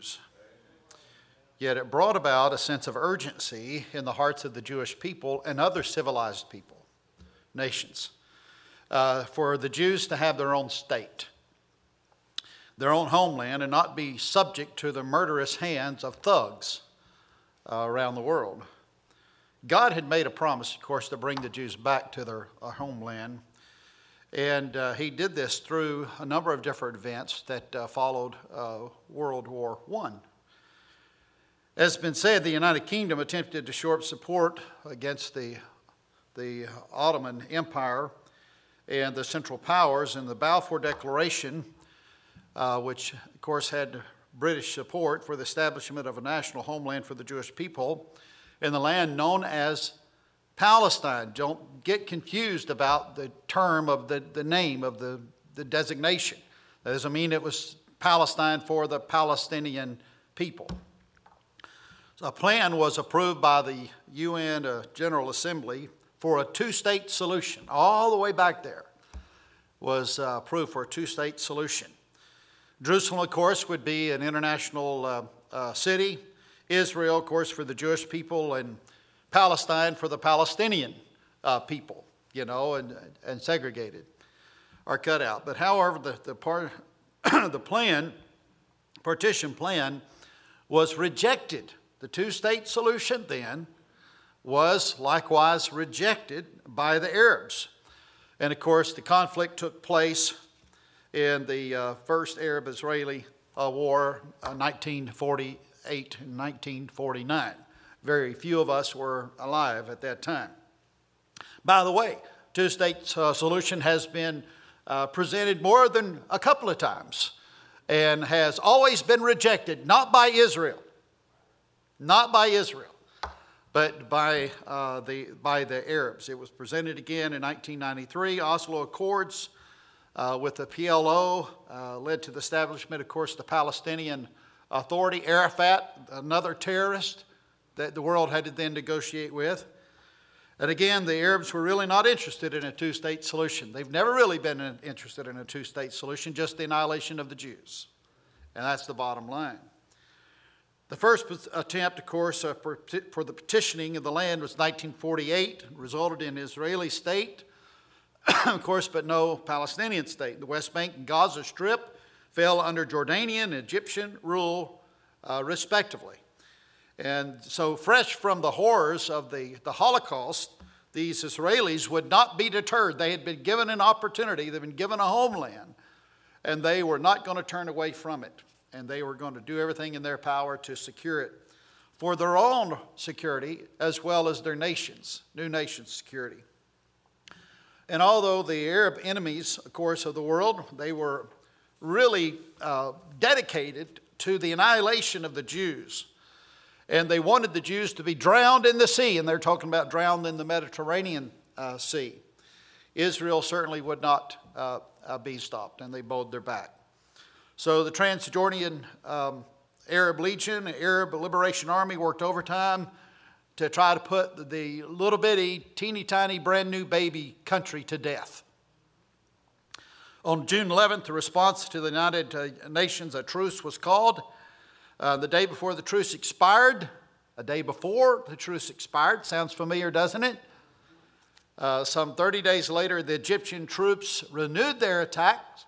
Jews. Yet it brought about a sense of urgency in the hearts of the Jewish people and other civilized nations, for the Jews to have their own state, their own homeland, and not be subject to the murderous hands of thugs around the world. God had made a promise, of course, to bring the Jews back to their homeland. And he did this through a number of different events that followed World War I. As has been said, the United Kingdom attempted to shore up support against the Ottoman Empire and the Central Powers, and the Balfour Declaration, which of course had British support for the establishment of a national homeland for the Jewish people in the land known as Palestine. Don't get confused about the term of the name of the designation. That doesn't mean it was Palestine for the Palestinian people. So a plan was approved by the UN General Assembly for a two-state solution. All the way back there was approved for a two-state solution. Jerusalem, of course, would be an international city. Israel, of course, for the Jewish people, and Palestine for the Palestinian people, and segregated or cut out. But however, the partition plan was rejected. The two-state solution then was likewise rejected by the Arabs. And of course, the conflict took place in the First Arab-Israeli War, 1948 and 1949. Very few of us were alive at that time. By the way, two-state solution has been presented more than a couple of times and has always been rejected, not by Israel, but by the Arabs. It was presented again in 1993. Oslo Accords with the PLO led to the establishment, of course, the Palestinian Authority. Arafat, another terrorist that the world had to then negotiate with. And again, the Arabs were really not interested in a two-state solution. They've never really been interested in a two-state solution, just the annihilation of the Jews. And that's the bottom line. The first attempt, of course, for the petitioning of the land was 1948, resulted in an Israeli state, of course, but no Palestinian state. The West Bank and Gaza Strip fell under Jordanian and Egyptian rule, respectively. And so, fresh from the horrors of the Holocaust, these Israelis would not be deterred. They had been given an opportunity, they'd been given a homeland, and they were not going to turn away from it. And they were going to do everything in their power to secure it for their own security as well as their new nation's security. And although the Arab enemies, of course, of the world, they were really dedicated to the annihilation of the Jews. And they wanted the Jews to be drowned in the sea, and they're talking about drowned in the Mediterranean Sea. Israel certainly would not be stopped, and they bowed their back. So the Transjordanian Arab Legion, Arab Liberation Army worked overtime to try to put the little bitty, teeny tiny, brand new baby country to death. On June 11th, the response to the United Nations, a truce was called. The day before the truce expired, sounds familiar, doesn't it? Some 30 days later, the Egyptian troops renewed their attacks.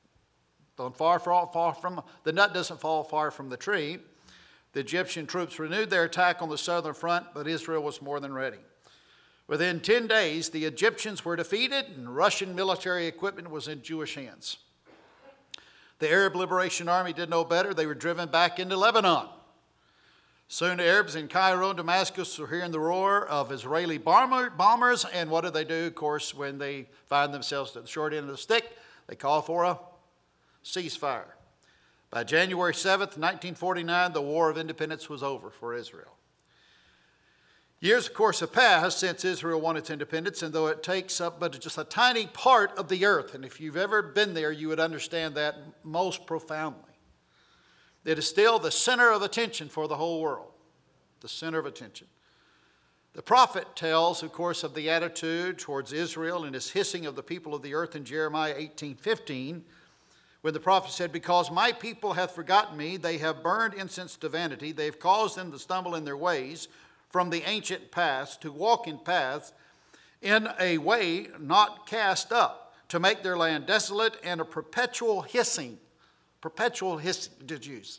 The nut doesn't fall far from the tree. The Egyptian troops renewed their attack on the southern front, but Israel was more than ready. Within 10 days, the Egyptians were defeated, and Russian military equipment was in Jewish hands. The Arab Liberation Army did no better. They were driven back into Lebanon. Soon the Arabs in Cairo and Damascus were hearing the roar of Israeli bombers, and what do? Of course, when they find themselves at the short end of the stick, they call for a ceasefire. By January 7th, 1949, the War of Independence was over for Israel. Years, of course, have passed since Israel won its independence, and though it takes up but just a tiny part of the earth, and if you've ever been there, you would understand that most profoundly. It is still the center of attention for the whole world, the center of attention. The prophet tells, of course, of the attitude towards Israel and his hissing of the people of the earth in Jeremiah 18:15, when the prophet said, because my people hath forgotten me, they have burned incense to vanity, they have caused them to stumble in their ways from the ancient past, to walk in paths in a way not cast up, to make their land desolate and a perpetual hissing to Jews.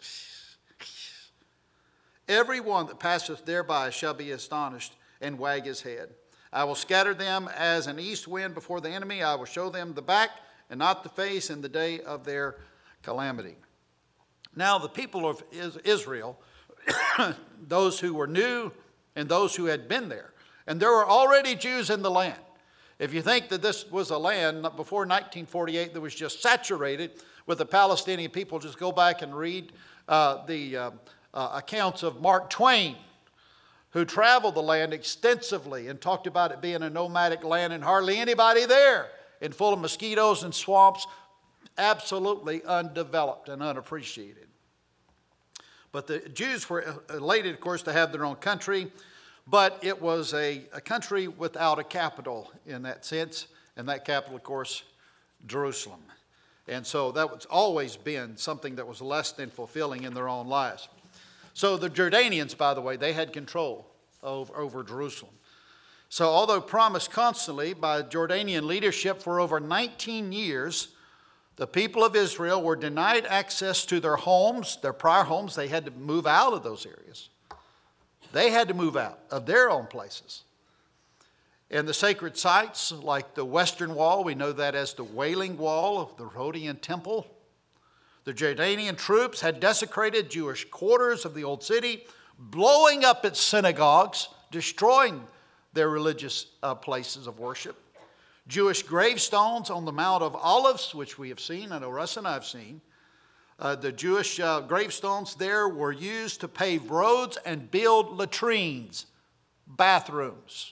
Every one that passeth thereby shall be astonished and wag his head. I will scatter them as an east wind before the enemy. I will show them the back and not the face in the day of their calamity. Now the people of Israel, those who were new and those who had been there, and there were already Jews in the land. If you think that this was a land before 1948 that was just saturated with the Palestinian people, just go back and read the accounts of Mark Twain, who traveled the land extensively and talked about it being a nomadic land and hardly anybody there, and full of mosquitoes and swamps, absolutely undeveloped and unappreciated. But the Jews were elated, of course, to have their own country, but it was a country without a capital in that sense, and that capital, of course, Jerusalem. And so that was always been something that was less than fulfilling in their own lives. So the Jordanians, by the way, they had control over Jerusalem. So although promised constantly by Jordanian leadership for over 19 years, the people of Israel were denied access to their homes, their prior homes. They had to move out of those areas. They had to move out of their own places. And the sacred sites, like the Western Wall, we know that as the Wailing Wall of the Herodian Temple. The Jordanian troops had desecrated Jewish quarters of the old city, blowing up its synagogues, destroying their religious places of worship. Jewish gravestones on the Mount of Olives, which we have seen, I know Russ and I have seen. The Jewish gravestones there were used to pave roads and build latrines, bathrooms.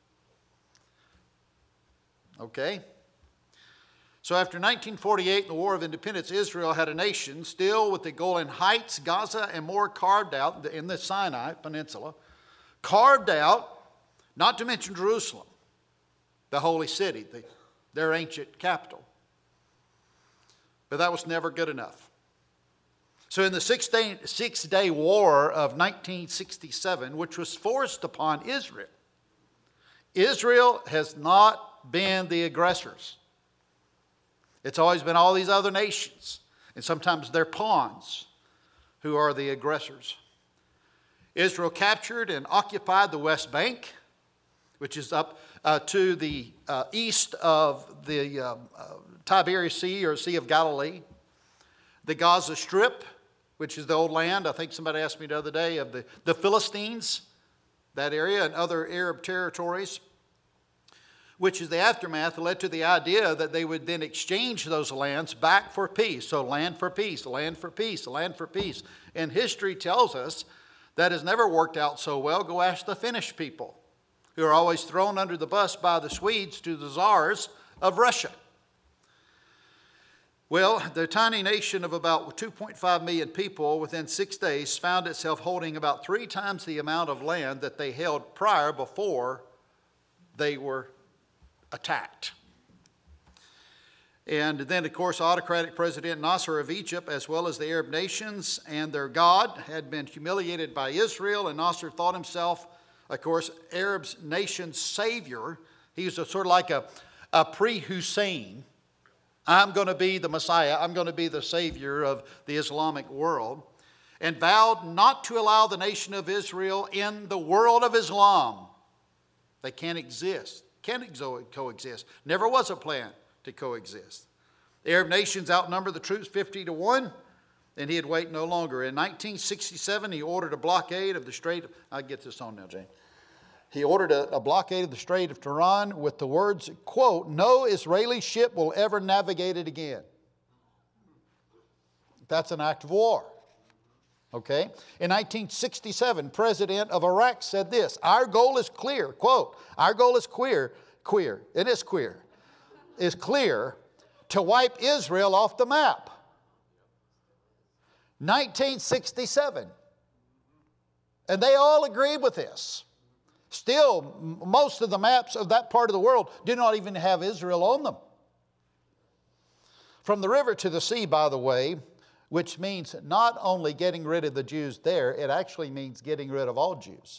Okay? So after 1948, the War of Independence, Israel had a nation still with the Golan Heights, Gaza, and more carved out in the Sinai Peninsula. Carved out, not to mention Jerusalem, the holy city, their ancient capital. But that was never good enough. So in the Six-Day War of 1967, which was forced upon Israel, Israel has not been the aggressors. It's always been all these other nations, and sometimes they're pawns who are the aggressors. Israel captured and occupied the West Bank, which is up to the east of the Tiberias Sea or Sea of Galilee. The Gaza Strip, which is the old land, I think somebody asked me the other day, of the Philistines, that area, and other Arab territories, which is the aftermath that led to the idea that they would then exchange those lands back for peace. So land for peace, land for peace, land for peace. And history tells us that has never worked out so well. Go ask the Finnish people, who are always thrown under the bus by the Swedes to the czars of Russia. Well, the tiny nation of about 2.5 million people within 6 days found itself holding about 3 times the amount of land that they held before they were attacked. And then, of course, autocratic President Nasser of Egypt, as well as the Arab nations and their God, had been humiliated by Israel, and Nasser thought himself, of course, Arab's nation's savior. He was sort of like a pre-Hussein. I'm going to be the Messiah. I'm going to be the savior of the Islamic world. And vowed not to allow the nation of Israel in the world of Islam. They can't exist. Can't coexist. Never was a plan to coexist. The Arab nations outnumbered the troops 50-1, and he'd wait no longer. In 1967, he ordered a blockade of the Strait of... I'll get this on now, Jane. He ordered a blockade of the Strait of Tiran with the words, quote, "No Israeli ship will ever navigate it again." That's an act of war. Okay? In 1967, President of Iraq said this, "Our goal is clear," quote, "Our goal is clear, is clear to wipe Israel off the map." 1967. And they all agreed with this. Still, most of the maps of that part of the world do not even have Israel on them. From the river to the sea, by the way, which means not only getting rid of the Jews there, it actually means getting rid of all Jews.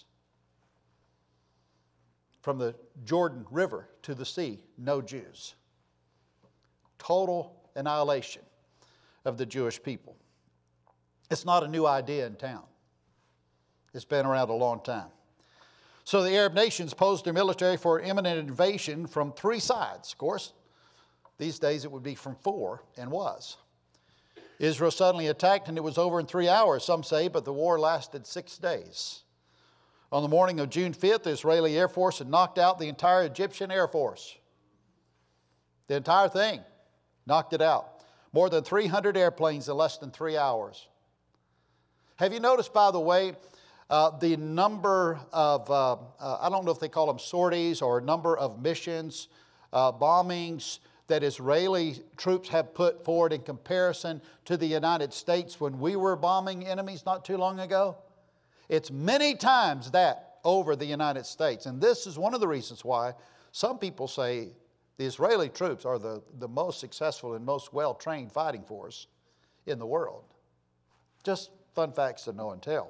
From the Jordan River to the sea, no Jews. Total annihilation of the Jewish people. It's not a new idea in town. It's been around a long time. So the Arab nations posed their military for imminent invasion from three sides. Of course, these days it would be from four, and was. Israel suddenly attacked, and it was over in 3 hours, some say, but the war lasted 6 days. On the morning of June 5th, the Israeli Air Force had knocked out the entire Egyptian Air Force. The entire thing, knocked it out. More than 300 airplanes in less than 3 hours. Have you noticed, by the way, the number of, I don't know if they call them sorties or number of missions, bombings that Israeli troops have put forward in comparison to the United States when we were bombing enemies not too long ago? It's many times that over the United States. And this is one of the reasons why some people say the Israeli troops are the most successful and most well-trained fighting force in the world. Just fun facts to know and tell.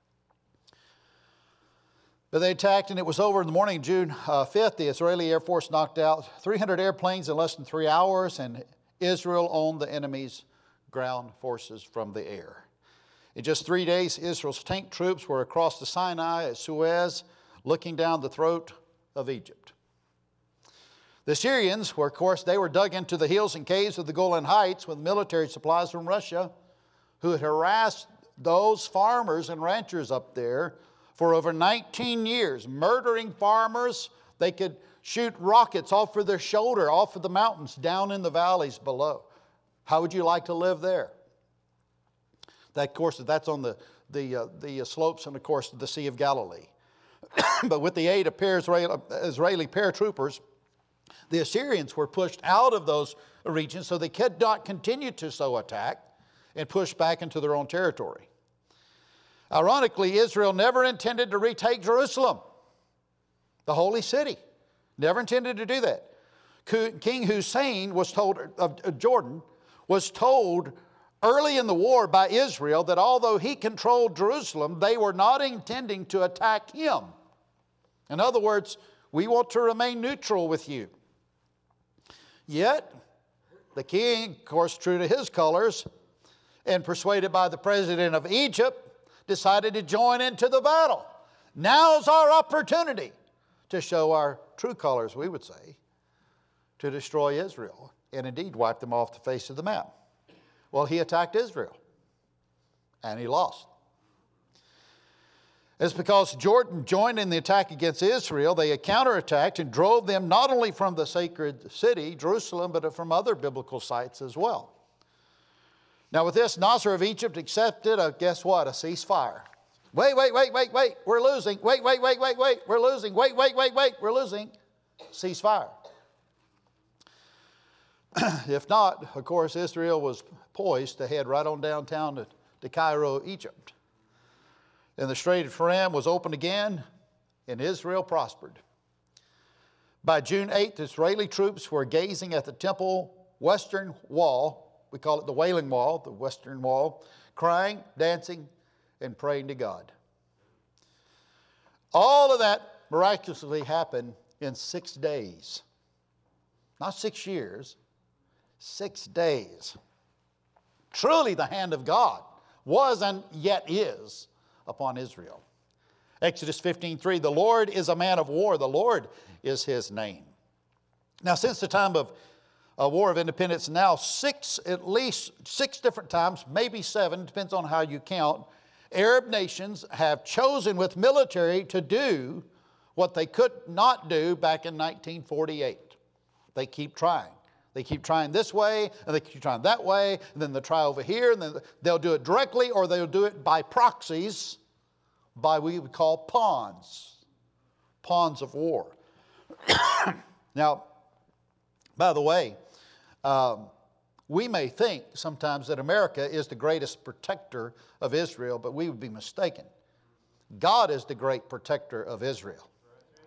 But they attacked, and it was over in the morning of June 5th. The Israeli Air Force knocked out 300 airplanes in less than 3 hours, and Israel owned the enemy's ground forces from the air. In just 3 days, Israel's tank troops were across the Sinai at Suez, looking down the throat of Egypt. The Syrians were, of course, they were dug into the hills and caves of the Golan Heights with military supplies from Russia, who had harassed those farmers and ranchers up there for over 19 years, murdering farmers. They could shoot rockets off of their shoulder, off of the mountains, down in the valleys below. How would you like to live there? That, of course, that's on the slopes and, of course, the Sea of Galilee. But with the aid of Israeli paratroopers, the Assyrians were pushed out of those regions so they could not continue to so attack and push back into their own territory. Ironically, Israel never intended to retake Jerusalem, the holy city. Never intended to do that. King Hussein was told, of Jordan, was told early in the war by Israel that although he controlled Jerusalem, they were not intending to attack him. In other words, we want to remain neutral with you. Yet, the king, of course, true to his colors, and persuaded by the president of Egypt, decided to join into the battle. Now's our opportunity to show our true colors, we would say, to destroy Israel and indeed wipe them off the face of the map. Well, he attacked Israel, and he lost. It's because Jordan joined in the attack against Israel. They counterattacked and drove them not only from the sacred city, Jerusalem, but from other biblical sites as well. Now with this, Nasser of Egypt accepted guess what? A ceasefire. Wait, we're losing. Wait, we're losing. Wait, we're losing. Ceasefire. If not, of course, Israel was poised to head right on downtown to Cairo, Egypt. And the Strait of Tiran was opened again, and Israel prospered. By June 8th, Israeli troops were gazing at the temple western wall. We call it the Wailing Wall, the Western Wall, crying, dancing, and praying to God. All of that miraculously happened in 6 days. Not 6 years, 6 days. Truly the hand of God was and yet is upon Israel. Exodus 15:3, the Lord is a man of war. The Lord is his name. Now, since the time of War of Independence, now at least six different times, maybe 7, depends on how you count, Arab nations have chosen with military to do what they could not do back in 1948. They keep trying. They keep trying this way, and they keep trying that way, and then they'll try over here, and then they'll do it directly, or they'll do it by proxies, by what we would call pawns of war. Now, by the way, we may think sometimes that America is the greatest protector of Israel, but we would be mistaken. God is the great protector of Israel.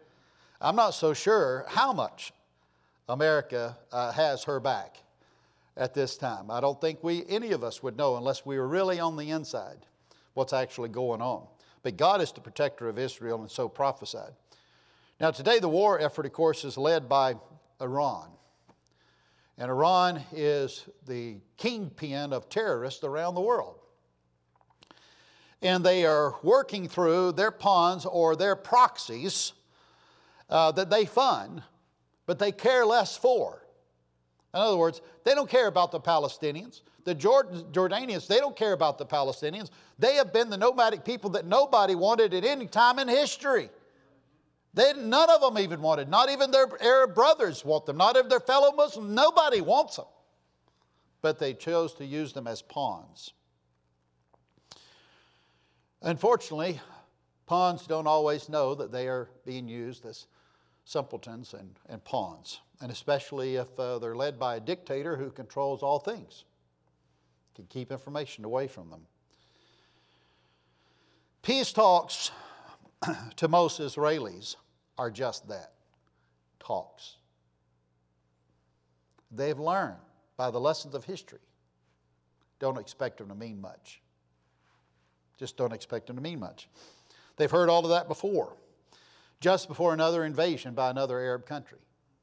I'm not so sure how much America has her back. at this time. I don't think any of us would know unless we were really on the inside what's actually going on. But God is the protector of Israel, and so prophesied. Now today the war effort, of course, is led by Iran. And Iran is the kingpin of terrorists around the world. And they are working through their pawns or their proxies that they fund, but they care less for. In other words, they don't care about the Palestinians. The Jordanians, they don't care about the Palestinians. They have been the nomadic people that nobody wanted at any time in history. None of them even wanted. Not even their Arab brothers want them. Not even their fellow Muslims. Nobody wants them. But they chose to use them as pawns. Unfortunately, pawns don't always know that they are being used as simpletons and pawns. And especially if they're led by a dictator who controls all things. Can keep information away from them. Peace talks to most Israelis are just that, talks. They've learned by the lessons of history. Don't expect them to mean much. Just don't expect them to mean much. They've heard all of that before, just before another invasion by another Arab country.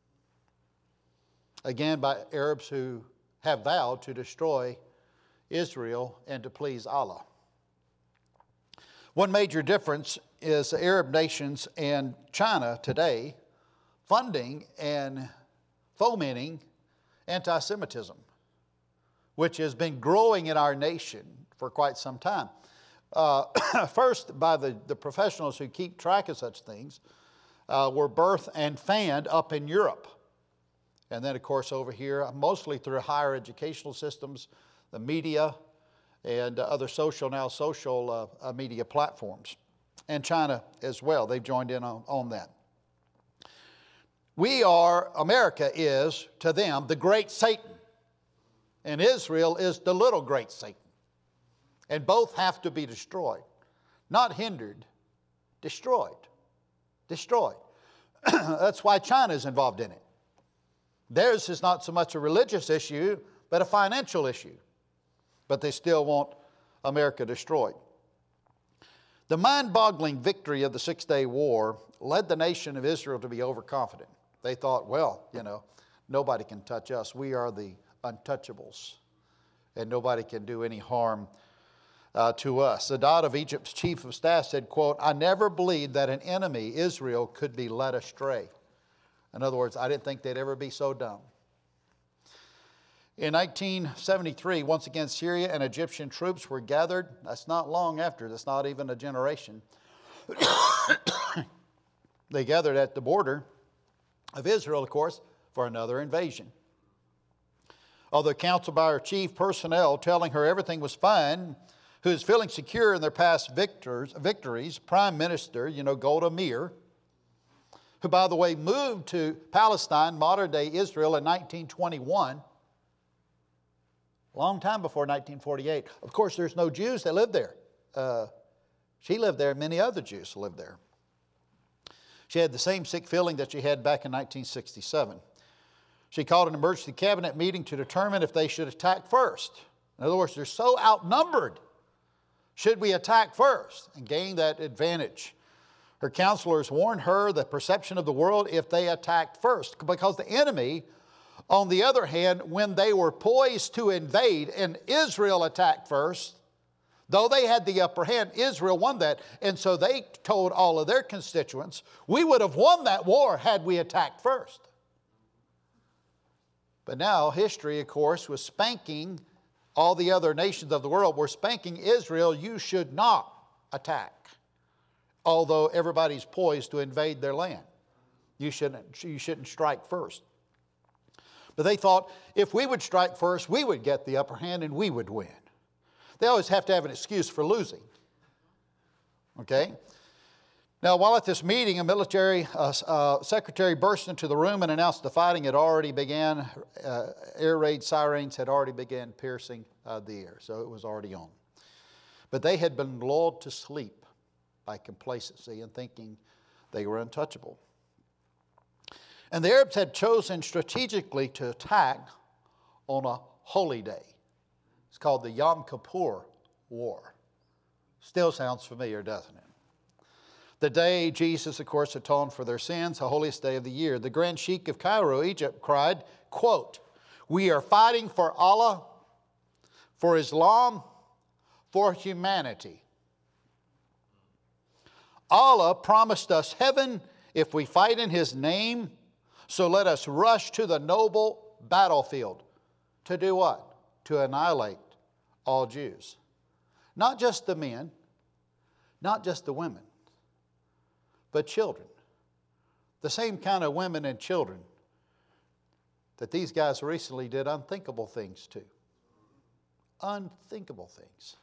Again, by Arabs who have vowed to destroy Israel and to please Allah. One major difference is the Arab nations and China today funding and fomenting anti-Semitism, which has been growing in our nation for quite some time. First, by the professionals who keep track of such things, were birthed and fanned up in Europe. And then, of course, over here, mostly through higher educational systems, the media, and other social media platforms. And China as well. They've joined in on that. America is, to them, the great Satan. And Israel is the little great Satan. And both have to be destroyed. Not hindered, destroyed. Destroyed. That's why China is involved in it. Theirs is not so much a religious issue, but a financial issue. But they still want America destroyed. The mind-boggling victory of the Six-Day War led the nation of Israel to be overconfident. They thought, well, nobody can touch us. We are the untouchables, and nobody can do any harm to us. Sadat of Egypt's chief of staff said, quote, "I never believed that an enemy, Israel, could be led astray." In other words, I didn't think they'd ever be so dumb. In 1973, once again, Syria and Egyptian troops were gathered. That's not long after. That's not even a generation. They gathered at the border of Israel, of course, for another invasion. Although counseled by her chief personnel telling her everything was fine, who is feeling secure in their past victories, Prime Minister, Golda Meir, who, by the way, moved to Palestine, modern-day Israel, in 1921, a long time before 1948. Of course, there's no Jews that lived there. She lived there, and many other Jews lived there. She had the same sick feeling that she had back in 1967. She called an emergency cabinet meeting to determine if they should attack first. In other words, they're so outnumbered. Should we attack first and gain that advantage? Her counselors warned her the perception of the world if they attacked first, because the enemy, on the other hand, when they were poised to invade and Israel attacked first, though they had the upper hand, Israel won that. And so they told all of their constituents, we would have won that war had we attacked first. But now history, of course, was spanking all the other nations of the world. Were spanking Israel, you should not attack. Although everybody's poised to invade their land. You shouldn't strike first. But they thought, if we would strike first, we would get the upper hand and we would win. They always have to have an excuse for losing. Okay? Now, while at this meeting, a military secretary burst into the room and announced the fighting had already began. Air raid sirens had already begun piercing the air, so it was already on. But they had been lulled to sleep by complacency and thinking they were untouchable. And the Arabs had chosen strategically to attack on a holy day. It's called the Yom Kippur War. Still sounds familiar, doesn't it? The day Jesus, of course, atoned for their sins, the holiest day of the year. The Grand Sheikh of Cairo, Egypt, cried, quote, "We are fighting for Allah, for Islam, for humanity. Allah promised us heaven if we fight in His name, so let us rush to the noble battlefield." To do what? To annihilate all Jews. Not just the men, not just the women, but children. The same kind of women and children that these guys recently did unthinkable things to. Unthinkable things.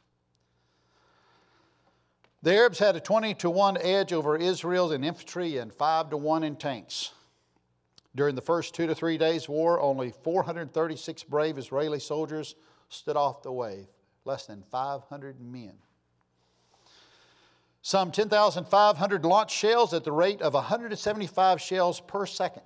The Arabs had a 20-1 edge over Israel in infantry and 5-1 in tanks. During the first 2 to 3 days of war, only 436 brave Israeli soldiers stood off the wave, less than 500 men. Some 10,500 launched shells at the rate of 175 shells per second.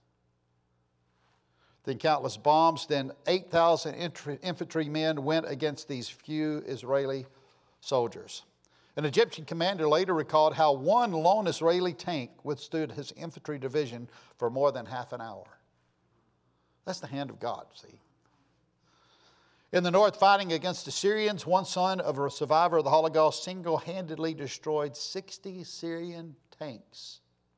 Then countless bombs, then 8,000 infantrymen went against these few Israeli soldiers. An Egyptian commander later recalled how one lone Israeli tank withstood his infantry division for more than half an hour. That's the hand of God, see. In the north, fighting against the Syrians, one son of a survivor of the Holocaust single-handedly destroyed 60 Syrian tanks.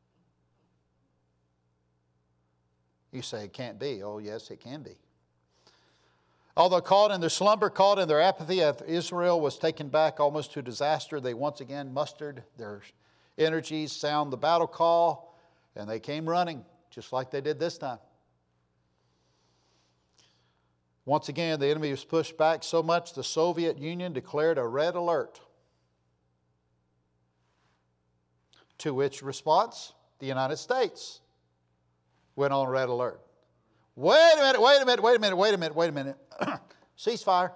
You say it can't be. Oh, yes, it can be. Although caught in their slumber, caught in their apathy, as Israel was taken back almost to disaster, they once again mustered their energies, sound the battle call, and they came running, just like they did this time. Once again, the enemy was pushed back so much the Soviet Union declared a red alert. To which response, the United States went on red alert. Wait a minute. Ceasefire.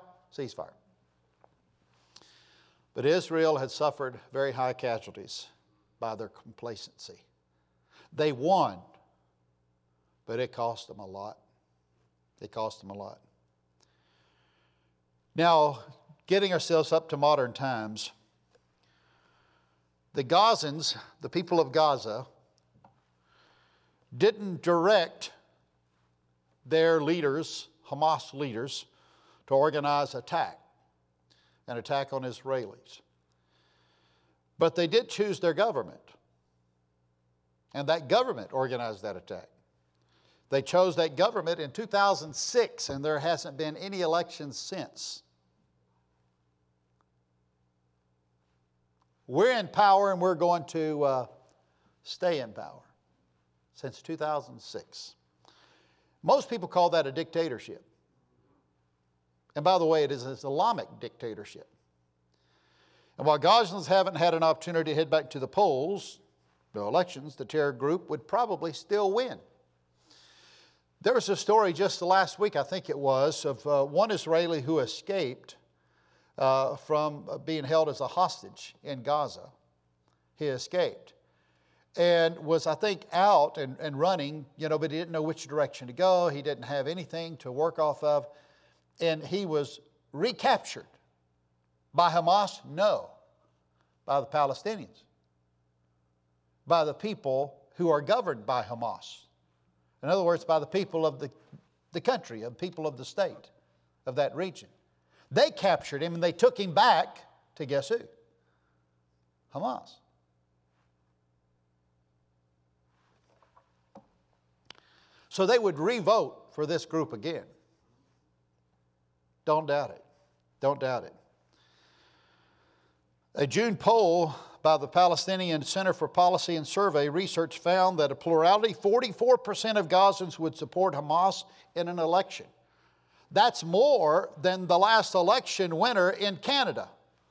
But Israel had suffered very high casualties by their complacency. They won, but it cost them a lot. Now, getting ourselves up to modern times, the Gazans, the people of Gaza, didn't direct their leaders, Hamas leaders, to organize an attack on Israelis. But they did choose their government. And that government organized that attack. They chose that government in 2006, and there hasn't been any elections since. We're in power, and we're going to stay in power since 2006. Most people call that a dictatorship. And by the way, it is an Islamic dictatorship. And while Gazans haven't had an opportunity to head back to the polls, the elections, the terror group would probably still win. There was a story just last week, I think it was, of one Israeli who escaped from being held as a hostage in Gaza. He escaped and was, I think, out and running, but he didn't know which direction to go. He didn't have anything to work off of. And he was recaptured by Hamas? No. By the Palestinians. By the people who are governed by Hamas. In other words, by the people of the country, of people of the state, of that region. They captured him and they took him back to guess who? Hamas. So they would re-vote for this group again. Don't doubt it. A June poll by the Palestinian Center for Policy and Survey research found that a plurality, 44% of Gazans would support Hamas in an election. That's more than the last election winner in Canada.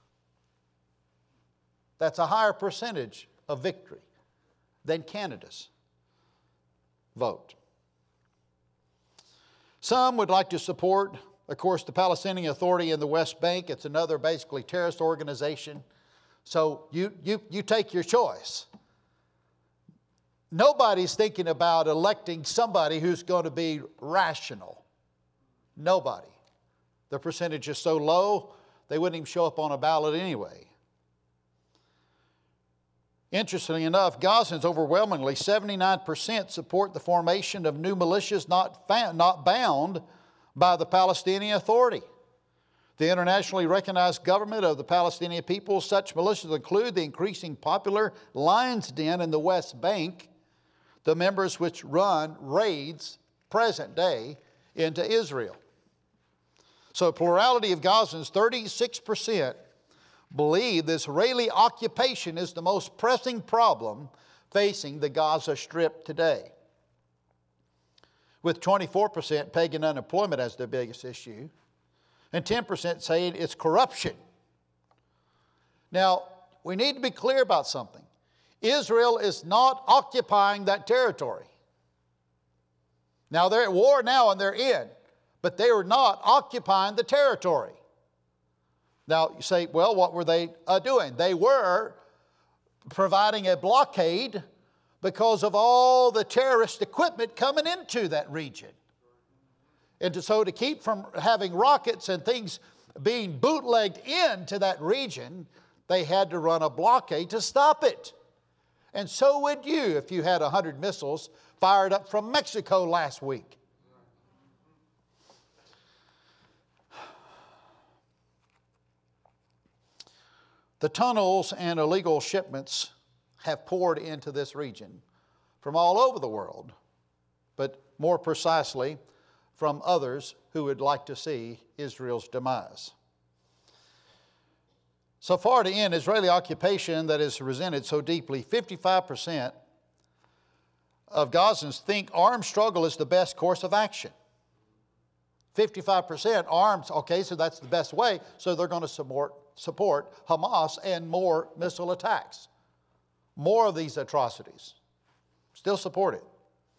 That's a higher percentage of victory than Canada's vote. Some would like to support, of course, the Palestinian Authority in the West Bank. It's another basically terrorist organization. So you take your choice. Nobody's thinking about electing somebody who's going to be rational. Nobody. The percentage is so low, they wouldn't even show up on a ballot anyway. Interestingly enough, Gazans overwhelmingly, 79%, support the formation of new militias not bound by the Palestinian Authority. The internationally recognized government of the Palestinian people, such militias include the increasing popular Lion's Den in the West Bank, the members which run raids, present day, into Israel. So a plurality of Gazans, 36%, believe the Israeli occupation is the most pressing problem facing the Gaza Strip today, with 24% pagan unemployment as their biggest issue, and 10% saying it's corruption. Now, we need to be clear about something. Israel is not occupying that territory. Now, they're at war now and they're in, but they are not occupying the territory. Now, you say, well, what were they doing? They were providing a blockade because of all the terrorist equipment coming into that region. And so to keep from having rockets and things being bootlegged into that region, they had to run a blockade to stop it. And so would you if you had 100 missiles fired up from Mexico last week. The tunnels and illegal shipments have poured into this region from all over the world, but more precisely from others who would like to see Israel's demise. So far to end Israeli occupation that is resented so deeply, 55% of Gazans think armed struggle is the best course of action. 55% arms, okay, so that's the best way, so they're going to support Hamas and more missile attacks. More of these atrocities. Still support it.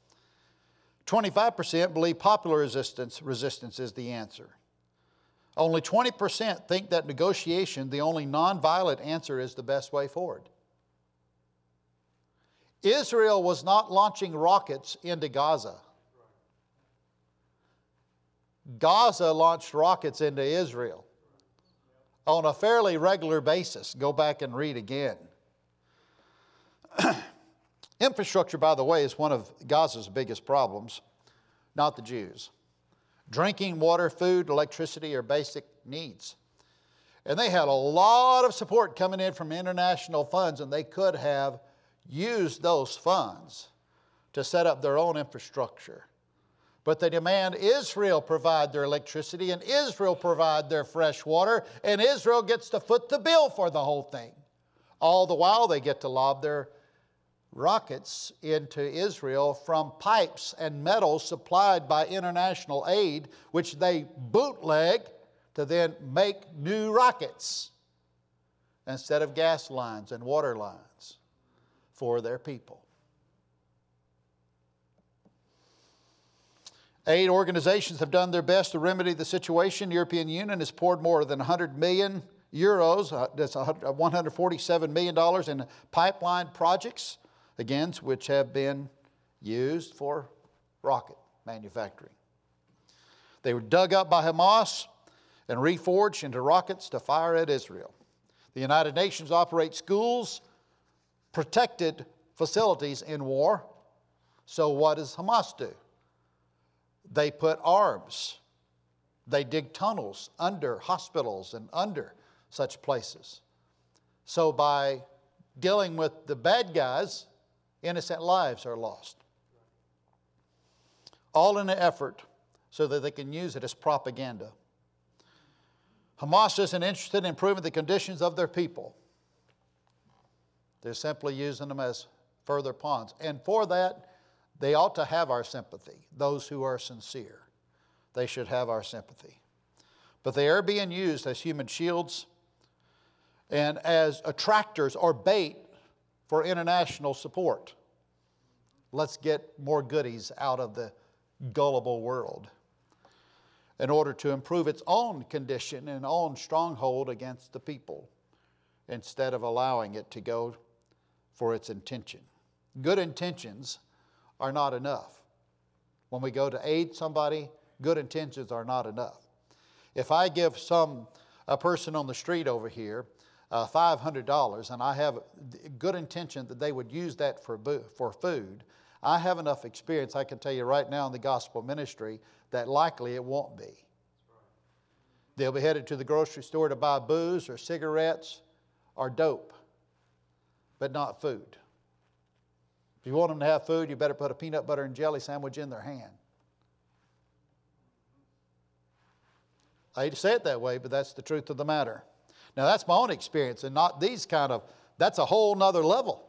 25% believe popular resistance is the answer. Only 20% think that negotiation, the only nonviolent answer, is the best way forward. Israel was not launching rockets into Gaza. Gaza launched rockets into Israel on a fairly regular basis. Go back and read again. Infrastructure, by the way, is one of Gaza's biggest problems, not the Jews. Drinking water, food, electricity are basic needs. And they had a lot of support coming in from international funds, and they could have used those funds to set up their own infrastructure. But they demand Israel provide their electricity and Israel provide their fresh water, and Israel gets to foot the bill for the whole thing. All the while they get to lob their rockets into Israel from pipes and metals supplied by international aid, which they bootleg to then make new rockets instead of gas lines and water lines for their people. Aid organizations have done their best to remedy the situation. The European Union has poured more than 100 million euros, that's $147 million in pipeline projects, again, which have been used for rocket manufacturing. They were dug up by Hamas and reforged into rockets to fire at Israel. The United Nations operates schools, protected facilities in war. So what does Hamas do? They put arms. They dig tunnels under hospitals and under such places. So by dealing with the bad guys, innocent lives are lost. All in an effort so that they can use it as propaganda. Hamas isn't interested in improving the conditions of their people. They're simply using them as further pawns. And for that, they ought to have our sympathy. Those who are sincere, they should have our sympathy. But they are being used as human shields and as attractors or bait for international support. Let's get more goodies out of the gullible world in order to improve its own condition and own stronghold against the people, instead of allowing it to go for its intention. Good intentions are not enough. When we go to aid somebody, good intentions are not enough. If I give a person on the street over here $500 and I have good intention that they would use that for food, I have enough experience, I can tell you right now in the gospel ministry, that likely it won't be. They'll be headed to the grocery store to buy booze or cigarettes or dope, but not food. If you want them to have food, you better put a peanut butter and jelly sandwich in their hand. I hate to say it that way, but that's the truth of the matter. Now, that's my own experience, and not these that's a whole nother level.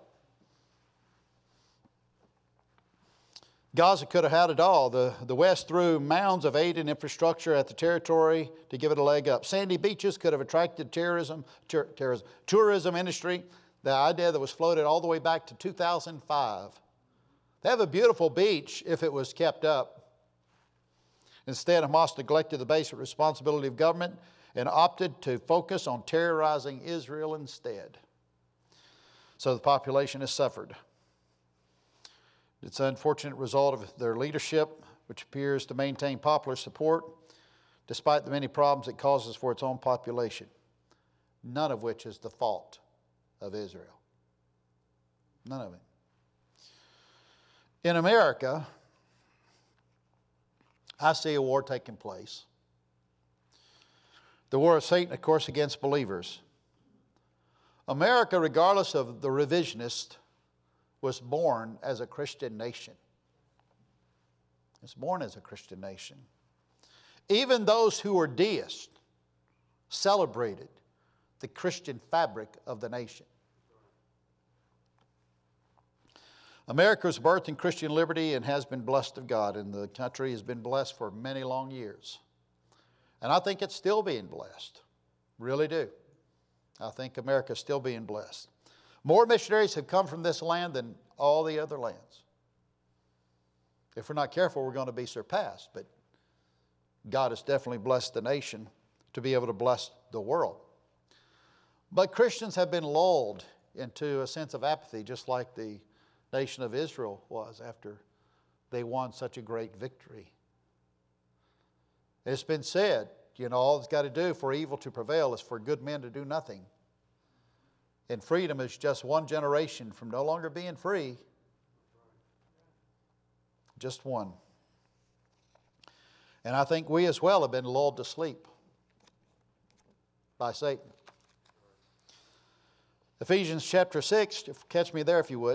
Gaza could have had it all. The West threw mounds of aid and infrastructure at the territory to give it a leg up. Sandy beaches could have attracted tourism industry, the idea that was floated all the way back to 2005. They have a beautiful beach if it was kept up. Instead, Hamas neglected the basic responsibility of government and opted to focus on terrorizing Israel instead. So the population has suffered. It's an unfortunate result of their leadership, which appears to maintain popular support despite the many problems it causes for its own population, none of which is the fault of Israel. None of it. In America, I see a war taking place. The war of Satan, of course, against believers. America, regardless of the revisionist, was born as a Christian nation. It's born as a Christian nation. Even those who were deists celebrated the Christian fabric of the nation. America was birthed in Christian liberty and has been blessed of God, and the country has been blessed for many long years. And I think it's still being blessed. Really do. I think America is still being blessed. More missionaries have come from this land than all the other lands. If we're not careful, we're going to be surpassed. But God has definitely blessed the nation to be able to bless the world. But Christians have been lulled into a sense of apathy, just like the nation of Israel was after they won such a great victory. It's been said, all it's got to do for evil to prevail is for good men to do nothing. And freedom is just one generation from no longer being free. Just one. And I think we as well have been lulled to sleep by Satan. Ephesians chapter 6, catch me there if you would.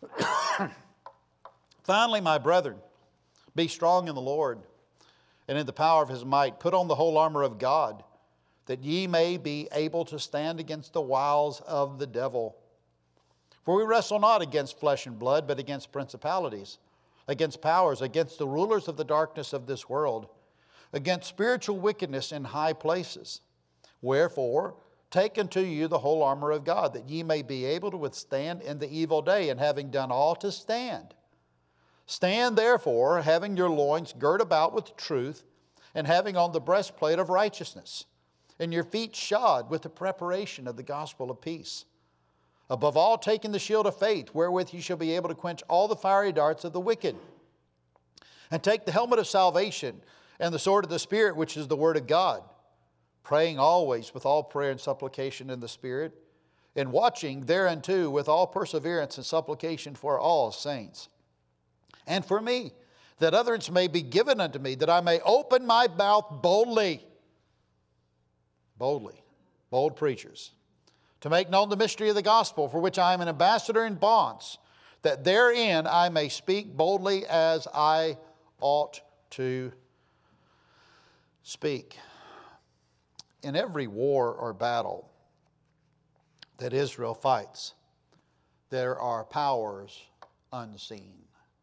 Finally, my brethren, be strong in the Lord and in the power of His might. Put on the whole armor of God, that ye may be able to stand against the wiles of the devil. For we wrestle not against flesh and blood, but against principalities, against powers, against the rulers of the darkness of this world, against spiritual wickedness in high places. Wherefore, take unto you the whole armor of God, that ye may be able to withstand in the evil day, and having done all to stand. Stand therefore, having your loins girt about with truth, and having on the breastplate of righteousness, and your feet shod with the preparation of the gospel of peace. Above all, taking the shield of faith, wherewith ye shall be able to quench all the fiery darts of the wicked. And take the helmet of salvation, and the sword of the Spirit, which is the word of God, praying always with all prayer and supplication in the Spirit, and watching thereunto with all perseverance and supplication for all saints. And for me, that utterance may be given unto me, that I may open my mouth boldly. Bold preachers. To make known the mystery of the gospel, for which I am an ambassador in bonds, that therein I may speak boldly as I ought to speak. In every war or battle that Israel fights, there are powers unseen.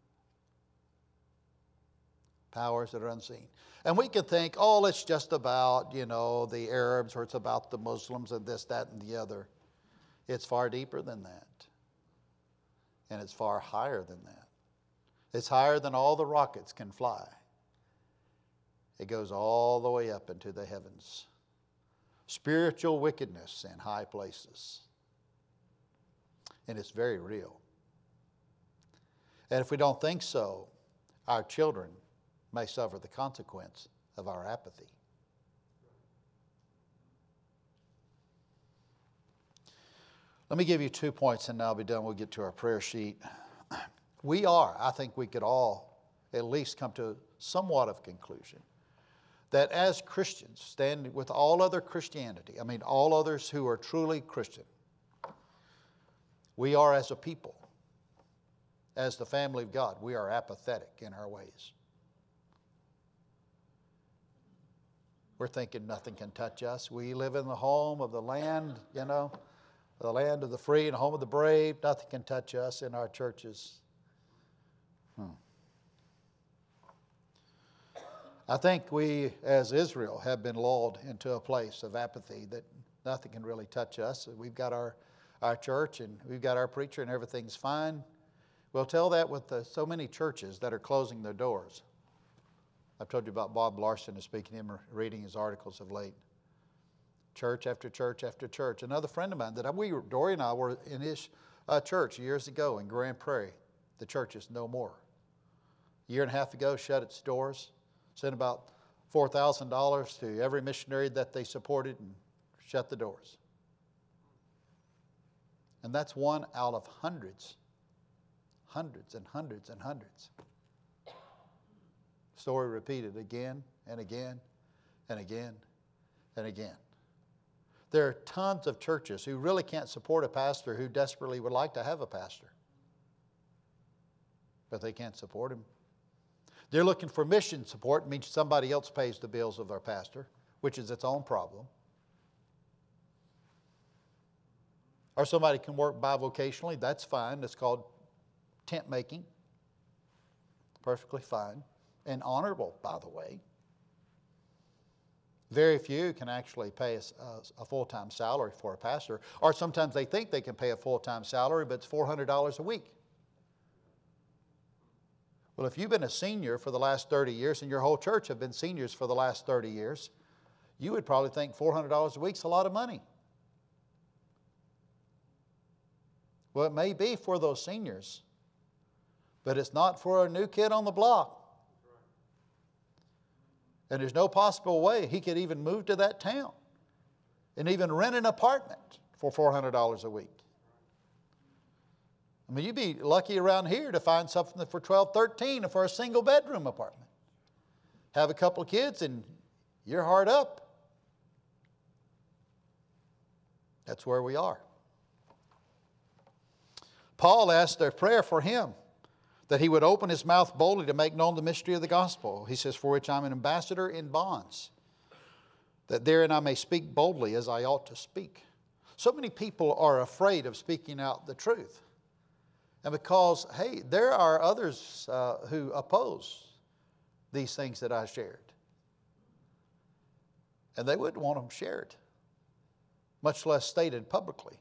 Powers that are unseen. And we can think, it's just about, the Arabs, or it's about the Muslims and this, that, and the other. It's far deeper than that. And it's far higher than that. It's higher than all the rockets can fly. It goes all the way up into the heavens. Spiritual wickedness in high places. And it's very real. And if we don't think so, our children may suffer the consequence of our apathy. Let me give you 2 points and I'll be done. We'll get to our prayer sheet. I think we could all at least come to somewhat of a conclusion that as Christians, standing with all other Christianity, all others who are truly Christian, we are as a people, as the family of God, we are apathetic in our ways. We're thinking nothing can touch us. We live in the home of the land, the land of the free and home of the brave. Nothing can touch us in our churches. I think we, as Israel, have been lulled into a place of apathy that nothing can really touch us. We've got our church and we've got our preacher and everything's fine. We'll tell that with so many churches that are closing their doors. I've told you about Bob Larson and speaking to him, reading his articles of late. Church after church after church. Another friend of mine Dory and I were in his church years ago in Grand Prairie. The church is no more. A year and a half ago, shut its doors, sent about $4,000 to every missionary that they supported and shut the doors. And that's one out of hundreds and hundreds and hundreds. Story repeated again and again and again and again. There are tons of churches who really can't support a pastor who desperately would like to have a pastor, but they can't support him. They're looking for mission support. It means somebody else pays the bills of their pastor, which is its own problem. Or somebody can work bivocationally. That's fine. It's called tent making. Perfectly fine. And honorable, by the way. Very few can actually pay a full-time salary for a pastor. Or sometimes they think they can pay a full-time salary, but it's $400 a week. Well, if you've been a senior for the last 30 years, and your whole church have been seniors for the last 30 years, you would probably think $400 a week is a lot of money. Well, it may be for those seniors, but it's not for a new kid on the block. And there's no possible way he could even move to that town and even rent an apartment for $400 a week. You'd be lucky around here to find something for $12, $13 for a single bedroom apartment. Have a couple of kids and you're hard up. That's where we are. Paul asked a prayer for him, that he would open his mouth boldly to make known the mystery of the gospel. He says, for which I'm an ambassador in bonds, that therein I may speak boldly as I ought to speak. So many people are afraid of speaking out the truth. And because, hey, there are others who oppose these things that I shared. And they wouldn't want them shared, much less stated publicly.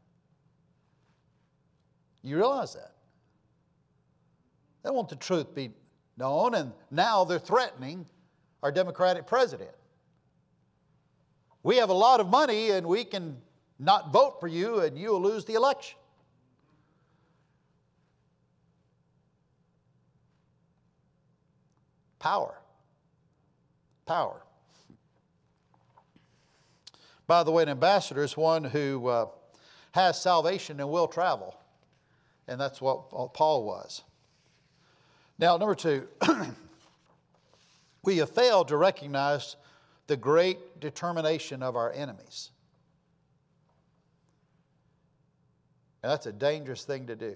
You realize that? They want the truth be known, and now they're threatening our Democratic president. We have a lot of money, and we can not vote for you, and you'll lose the election. Power. By the way, an ambassador is one who has salvation and will travel. And that's what Paul was. Now, number 2, we have failed to recognize the great determination of our enemies. And that's a dangerous thing to do.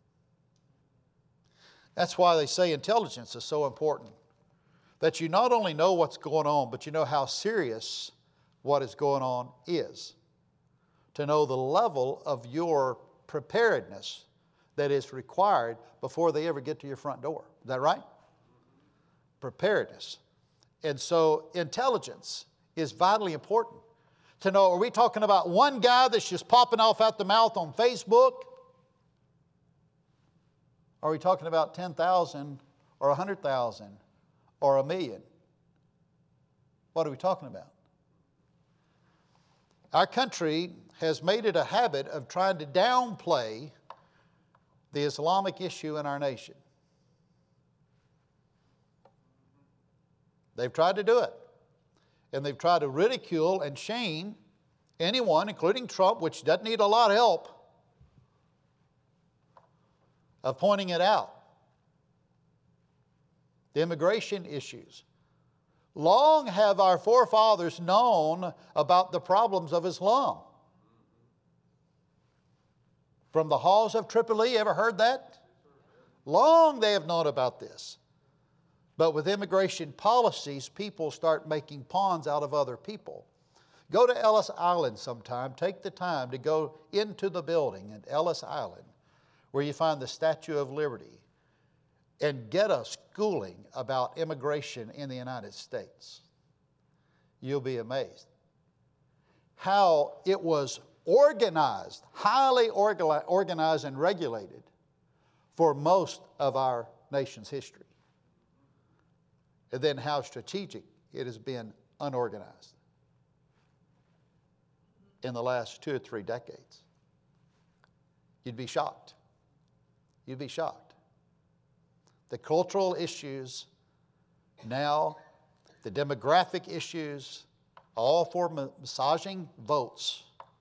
That's why they say intelligence is so important. That you not only know what's going on, but you know how serious what is going on is. To know the level of your preparedness that is required before they ever get to your front door. Is that right? Preparedness. And so intelligence is vitally important. To know, are we talking about one guy that's just popping off out the mouth on Facebook? Are we talking about 10,000 or 100,000 or 1,000,000? What are we talking about? Our country has made it a habit of trying to downplay the Islamic issue in our nation. They've tried to do it. And they've tried to ridicule and shame anyone, including Trump, which doesn't need a lot of help, of pointing it out. The immigration issues. Long have our forefathers known about the problems of Islam. From the halls of Tripoli, ever heard that? Long they have known about this. But with immigration policies, people start making pawns out of other people. Go to Ellis Island sometime. Take the time to go into the building at Ellis Island, where you find the Statue of Liberty, and get a schooling about immigration in the United States. You'll be amazed how it was organized, highly organized and regulated for most of our nation's history. And then how strategic it has been unorganized in the last 2 or 3 decades. You'd be shocked. You'd be shocked. The cultural issues now, the demographic issues, all for massaging votes,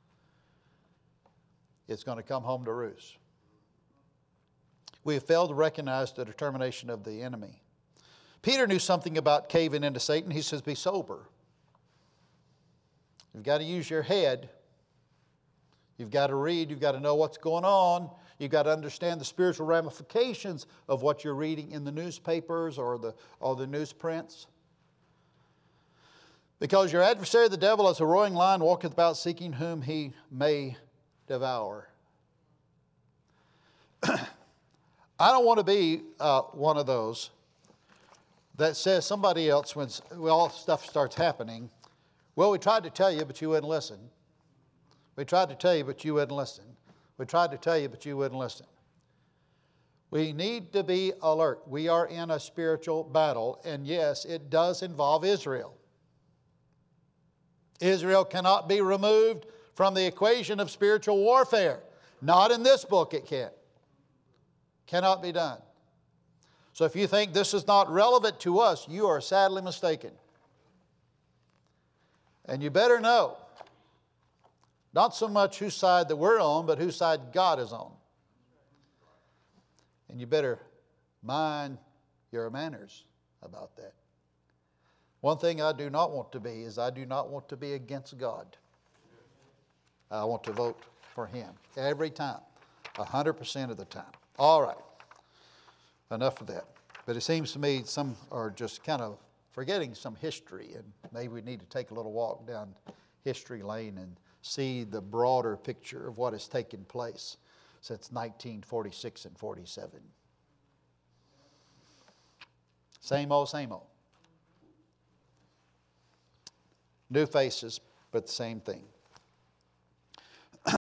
it's going to come home to roost. We have failed to recognize the determination of the enemy. Peter knew something about caving into Satan. He says, be sober. You've got to use your head. You've got to read. You've got to know what's going on. You've got to understand the spiritual ramifications of what you're reading in the newspapers or the newsprints. Because your adversary, the devil, as a roaring lion, walketh about seeking whom he may devour. I don't want to be one of those that says somebody else, when all stuff starts happening, well, we tried to tell you, but you wouldn't listen. We tried to tell you, but you wouldn't listen. We tried to tell you, but you wouldn't listen. We need to be alert. We are in a spiritual battle, and yes, it does involve Israel. Israel cannot be removed from the equation of spiritual warfare. Not in this book it can't. Cannot be done. So if you think this is not relevant to us, you are sadly mistaken. And you better know, not so much whose side that we're on, but whose side God is on. And you better mind your manners about that. One thing I do not want to be is I do not want to be against God. I want to vote for Him every time, 100% of the time. All right, enough of that. But it seems to me some are just kind of forgetting some history, and maybe we need to take a little walk down history lane and see the broader picture of what has taken place since 1946 and 47. Same old, same old. New faces, but the same thing.